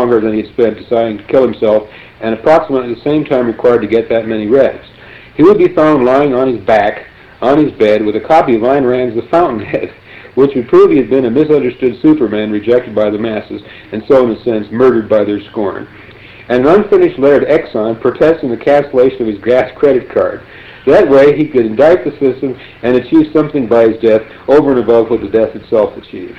longer than he had spent deciding to kill himself, and approximately the same time required to get that many Reds. He would be found lying on his back, on his bed, with a copy of Ayn Rand's The Fountainhead, which would prove he had been a misunderstood Superman rejected by the masses, and so, in a sense, murdered by their scorn. And an unfinished letter to Exxon protesting the cancellation of his gas credit card. That way, he could indict the system and achieve something by his death over and above what the death itself achieved.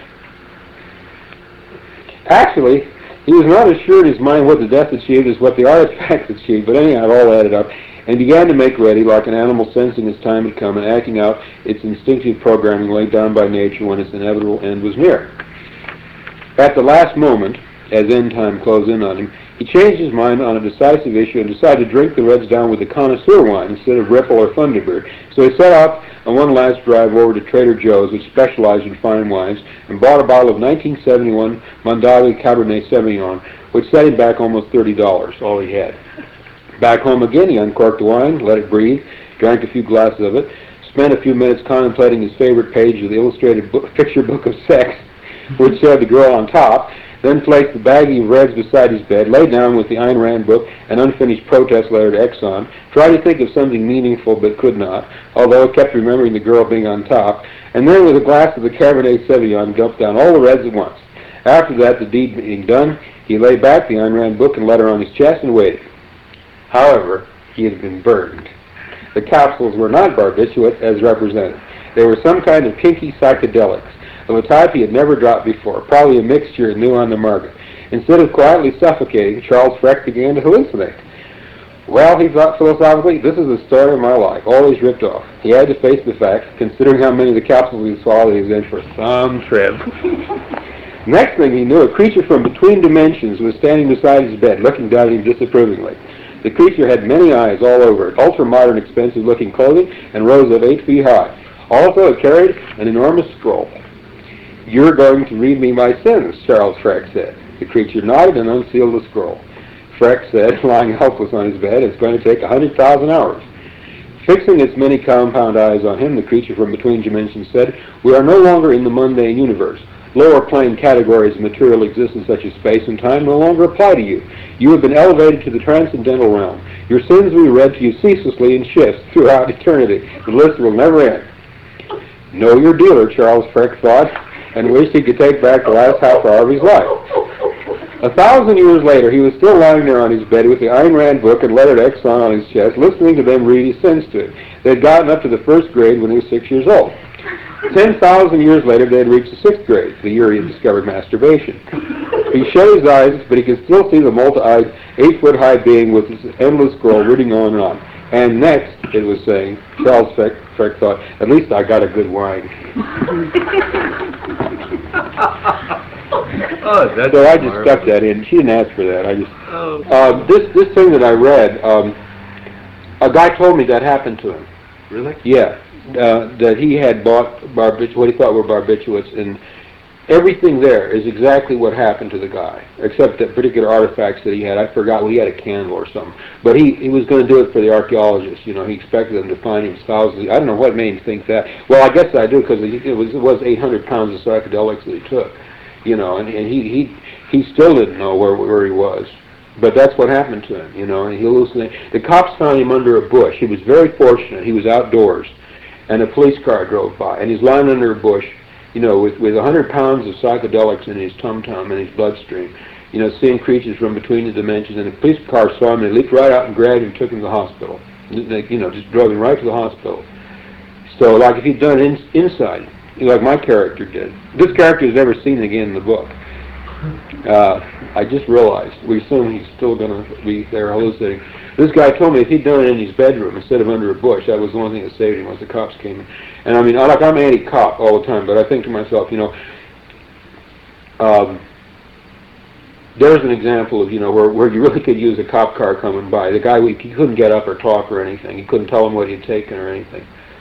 Actually, he was not as sure in his mind what the death achieved as what the artifacts achieved, but anyhow, it all added up, and began to make ready, like an animal sensing its time had come and acting out its instinctive programming laid down by nature when its inevitable end was near. At the last moment, as end time closed in on him, he changed his mind on a decisive issue and decided to drink the Reds down with the connoisseur wine instead of Ripple or Thunderbird. So he set off on one last drive over to Trader Joe's, which specialized in fine wines, and bought a bottle of 1971 Mondavi Cabernet Sauvignon, which set him back almost $30, all he had. Back home again, he uncorked the wine, let it breathe, drank a few glasses of it, spent a few minutes contemplating his favorite page of the illustrated picture book of sex, which showed the girl on top, then placed the baggie of Reds beside his bed, lay down with the Ayn Rand book and unfinished protest letter to Exxon, tried to think of something meaningful but could not, although kept remembering the girl being on top, and then with a glass of the Cabernet Sauvignon dumped down all the Reds at once. After that, the deed being done, he lay back the Ayn Rand book and letter on his chest and waited. However, he had been burned. The capsules were not barbiturates as represented. They were some kind of kinky psychedelics, of a type he had never dropped before, probably a mixture new on the market. Instead of quietly suffocating, Charles Freck began to hallucinate. Well, he thought philosophically, this is the story of my life, always ripped off. He had to face the fact, considering how many of the capsules he swallowed, he was in for some trip. Next thing he knew, a creature from between dimensions was standing beside his bed, looking down at him disapprovingly. The creature had many eyes all over it, ultra-modern, expensive-looking clothing, and rose of 8 feet high. Also, it carried an enormous scroll. "You're going to read me my sins," Charles Freck said. The creature nodded and unsealed the scroll. Freck said, lying helpless on his bed, "It's going to take 100,000 hours." Fixing its many compound eyes on him, the creature from between dimensions said, "We are no longer in the mundane universe. Lower plane categories of material existence such as space and time no longer apply to you. You have been elevated to the transcendental realm. Your sins will be read to you ceaselessly in shifts throughout eternity. The list will never end." Know your dealer, Charles Freck thought, and wished he could take back the last half hour of his life. 1,000 years later, he was still lying there on his bed with the Ayn Rand book and letter to Exxon on his chest, listening to them read his sins to him. They had gotten up to the first grade when he was 6 years old. 10,000 years later, they had reached the 6th grade, the year he had discovered masturbation. He shut his eyes, but he could still see the multi-eyed, 8-foot-high being with his endless scroll reading on and on. And next, it was saying, Charles Freck thought, "At least I got a good wine." So I just stuck that in. She didn't ask for that. I just this thing that I read, a guy told me that happened to him. Really? Yeah, that he had bought what he thought were barbiturates, and everything there is exactly what happened to the guy, except that particular artifacts that he had. I forgot. Well, he had a candle or something, but he was going to do it for the archaeologists. You know, he expected them to find him thousands. I don't know what made him think that. Well, I guess I do, because it was 800 pounds of psychedelics that he took. You know, and he still didn't know where he was. But that's what happened to him, you know, and he hallucinated. The cops found him under a bush. He was very fortunate. He was outdoors, and a police car drove by, and he's lying under a bush, you know, with 100 pounds of psychedelics in his tum-tum and his bloodstream, you know, seeing creatures from between the dimensions, and the police car saw him, and they leaped right out and grabbed him and took him to the hospital. They, you know, just drove him right to the hospital. So, like, if he'd done it inside, like my character did. This character is never seen again in the book. I just realized, we assume he's still going to be there hallucinating. This guy told me if he'd done it in his bedroom instead of under a bush, that was the only thing that saved him once the cops came in. And I mean, like, I'm anti-cop all the time, but I think to myself, you know, there's an example of, you know, where you really could use a cop car coming by. The guy, he couldn't get up or talk or anything. He couldn't tell him what he'd taken or anything.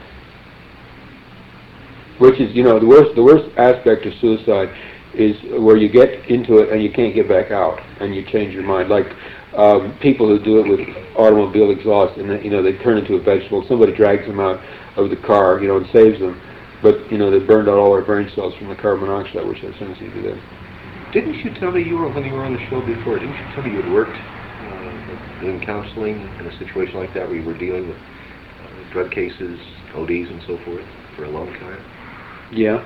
Which is, you know, the worst aspect of suicide is where you get into it and you can't get back out, and you change your mind. Like people who do it with automobile exhaust, and you know, they turn into a vegetable. Somebody drags them out of the car, you know, and saves them, but you know, they burned out all their brain cells from the carbon monoxide, which has tendency to do that. Didn't you tell me when you were on the show before? Didn't you tell me you had worked in counseling in a situation like that, where you were dealing with drug cases, ODs, and so forth for a long time? Yeah.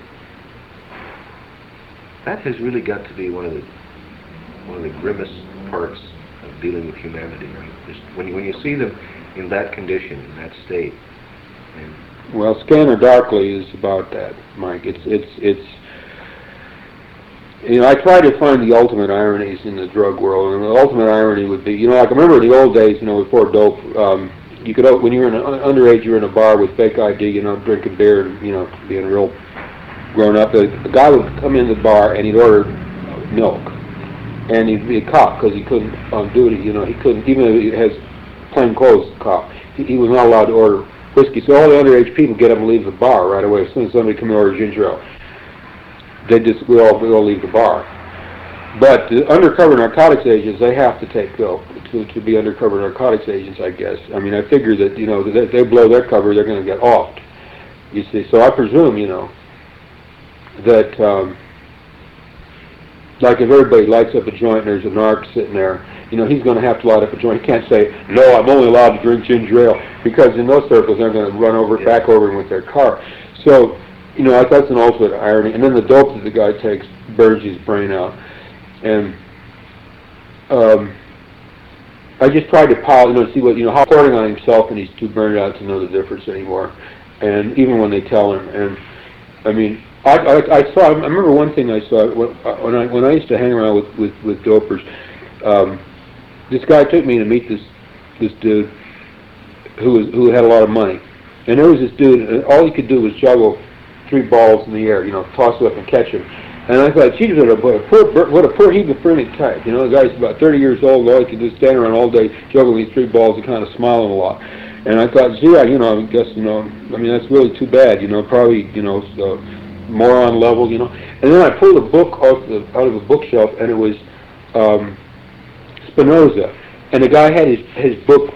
That has really got to be one of the grimmest parts of dealing with humanity. Right? Just when you see them in that condition, in that state. And well, Scanner Darkly is about that, Mike. It's you know, I try to find the ultimate ironies in the drug world, and the ultimate irony would be, you know, like I remember in the old days, you know, before dope, you could, when you were underage, you were in a bar with fake ID, you know, drinking beer and, you know, being real grown up. The guy would come in the bar and he'd order milk, and he'd be a cop because he couldn't on duty, you know, he couldn't, even if he has plain clothes cop, he was not allowed to order whiskey. So all the underage people get up and leave the bar right away as soon as somebody come and order ginger ale. We all leave the bar. But the undercover narcotics agents, they have to take dope to be undercover narcotics agents, I guess. I mean, I figure that, you know, that they blow their cover, they're going to get offed. You see, so I presume, you know, that like if everybody lights up a joint and there's a narc sitting there, you know, he's going to have to light up a joint. He can't say, no, I'm only allowed to drink ginger ale, because in those circles they're going to run back over him with their car. So, you know, that's an ultimate irony. And then the dope that the guy takes burns his brain out. And I just tried to see what, you know, how reporting on himself, and he's too burned out to know the difference anymore. And even when they tell him, and I mean, I remember one thing I saw when I used to hang around with dopers. This guy took me to meet this dude who had a lot of money, and there was this dude, and all he could do was juggle 3 balls in the air, you know, toss it up and catch them. And I thought, geez, what a poor hematophrenic type. You know, the guy's about 30 years old, all he could do is stand around all day juggling these 3 balls and kind of smiling a lot. And I thought, gee, you know, I guess, you know, I mean, that's really too bad, you know, probably, you know, moron level, you know. And then I pulled a book out of a bookshelf, and it was Spinoza. And the guy had his book